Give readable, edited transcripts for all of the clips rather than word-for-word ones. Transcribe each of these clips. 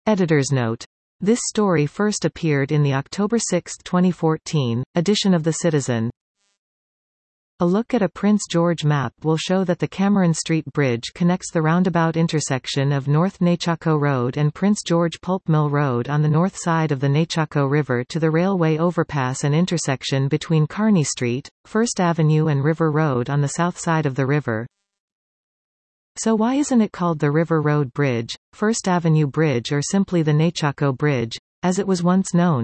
Editor's note. This story first appeared in the October 6, 2014, edition of The Citizen. A look at a Prince George map will show that the Cameron Street Bridge connects the roundabout intersection of North Nechako Road and Prince George Pulp Mill Road on the north side of the Nechako River to the railway overpass and intersection between Kearny Street, First Avenue and River Road on the south side of the river. So why isn't it called the River Road Bridge, First Avenue Bridge or simply the Nechako Bridge, as it was once known?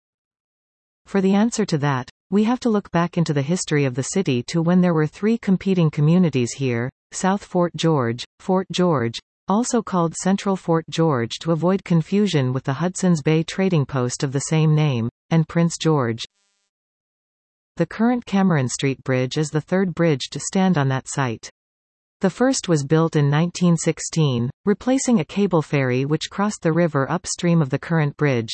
For the answer to that, we have to look back into the history of the city to when there were three competing communities here: South Fort George, also called Central Fort George to avoid confusion with the Hudson's Bay trading post of the same name, and Prince George. The current Cameron Street Bridge is the third bridge to stand on that site. The first was built in 1916, replacing a cable ferry which crossed the river upstream of the current bridge.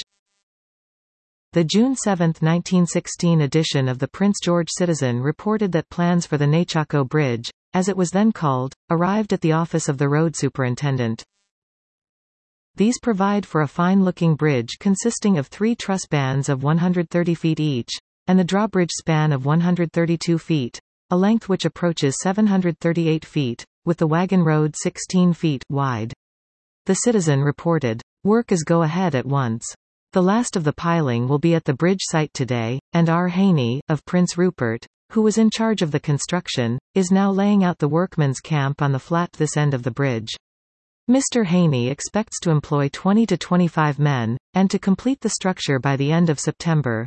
The June 7, 1916 edition of the Prince George Citizen reported that plans for the Nechako Bridge, as it was then called, arrived at the office of the road superintendent. These provide for a fine-looking bridge consisting of three truss bands of 130 feet each, and the drawbridge span of 132 feet. A length which approaches 738 feet, with the wagon road 16 feet wide. The Citizen reported, "Work is go ahead at once. The last of the piling will be at the bridge site today, and R. Haney, of Prince Rupert, who was in charge of the construction, is now laying out the workmen's camp on the flat this end of the bridge. Mr. Haney expects to employ 20 to 25 men, and to complete the structure by the end of September."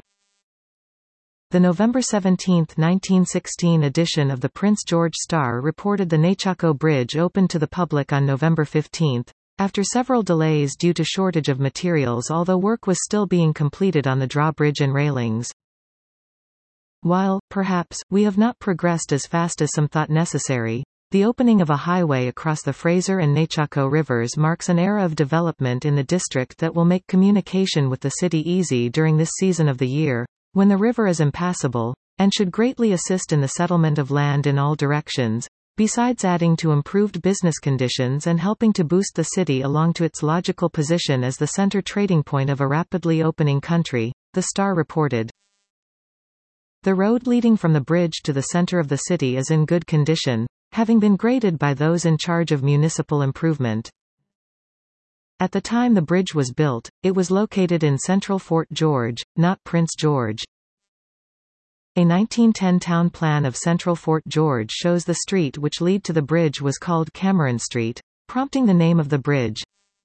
The November 17, 1916 edition of the Prince George Star reported the Nechako Bridge opened to the public on November 15, after several delays due to shortage of materials, although work was still being completed on the drawbridge and railings. While, perhaps, we have not progressed as fast as some thought necessary, the opening of a highway across the Fraser and Nechako rivers marks an era of development in the district that will make communication with the city easy during this season of the year, when the river is impassable, and should greatly assist in the settlement of land in all directions, besides adding to improved business conditions and helping to boost the city along to its logical position as the center trading point of a rapidly opening country, the Star reported. The road leading from the bridge to the center of the city is in good condition, having been graded by those in charge of municipal improvement. At the time the bridge was built, it was located in Central Fort George, not Prince George. A 1910 town plan of Central Fort George shows the street which led to the bridge was called Cameron Street, prompting the name of the bridge.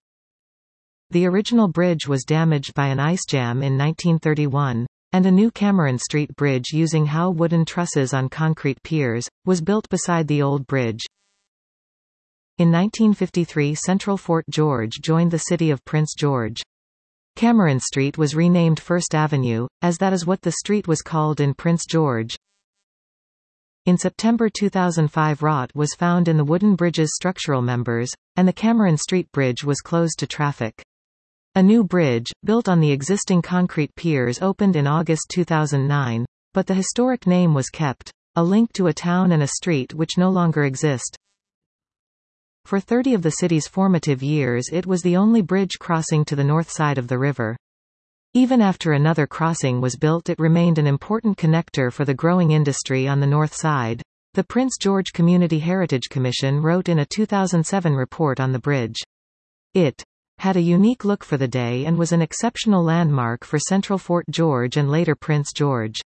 The original bridge was damaged by an ice jam in 1931, and a new Cameron Street Bridge using Howe wooden trusses on concrete piers, was built beside the old bridge. In 1953 Central Fort George joined the city of Prince George. Cameron Street was renamed First Avenue, as that is what the street was called in Prince George. In September 2005 rot was found in the wooden bridge's structural members, and the Cameron Street Bridge was closed to traffic. A new bridge, built on the existing concrete piers, opened in August 2009, but the historic name was kept, a link to a town and a street which no longer exist. For 30 of the city's formative years it was the only bridge crossing to the north side of the river. Even after another crossing was built it remained an important connector for the growing industry on the north side. The Prince George Community Heritage Commission wrote in a 2007 report on the bridge. It had a unique look for the day and was an exceptional landmark for Central Fort George and later Prince George.